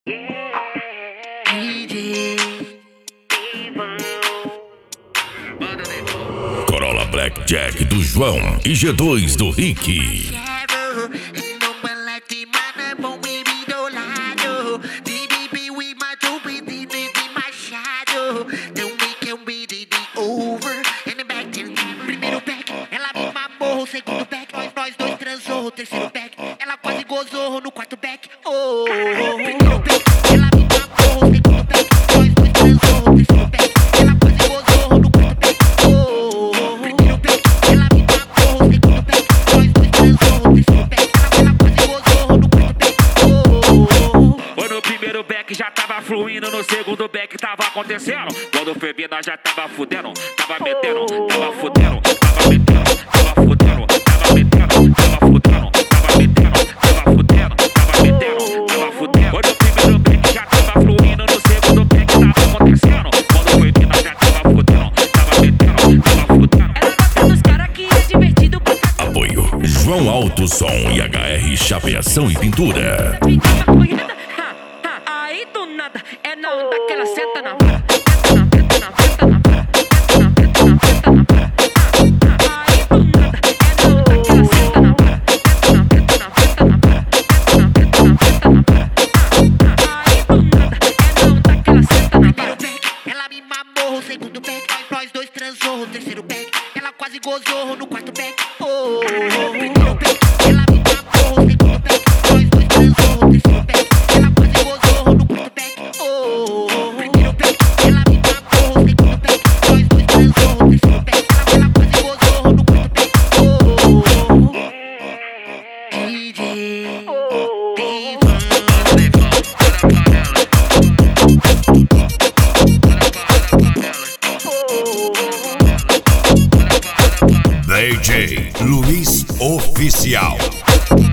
Corolla Blackjack do João e G2 do Rick. Segundo back, nós dois transou. Terceiro back, ela quase gozou no quarto back. Primeiro back, ela me mamou. Segundo back, nós dois transou. Terceiro back, ela quase gozou no quarto back. Primeiro back, ela me mamou. Segundo back, nós dois transou. Terceiro back, ela quase gozou no quarto back. Foi no primeiro back, já tava fluindo. No segundo back tava acontecendo. Quando foi vir, nós já tava fudendo. Tava metendo, tava fudendo. Tava metendo, tava fudendo. Tava metendo, tava fudendo. Tava metendo, tava fudendo. Tava metendo, tava fudendo. Foi no primeiro back, já tava fluindo. No segundo back tava acontecendo. Quando foi vir, nós já tava fudendo. Tava metendo, tava fudendo. Ela gosta dos caras que é divertido. Apoio João Alto Som e HR Chapeação e Pintura. Aí do nada é na onda que ela senta na vara. Senta na vara. Aí do nada é na onda que ela senta na vara. Aí do nada é na onda que ela senta na vara. Primeiro back, ela me mamou. Segundo back, nós dois transou. Terceiro back, ela quase gozou no quarto back. Primeiro back, ela me mamou. Segundo back, nós dois transou. Terceiro back, ela quase gozou no quarto back. Primeiro back, ela me mamou. Segundo back, nós dois transou. Terceiro back, ela quase gozou no quarto back. DJ Luiz Oficial.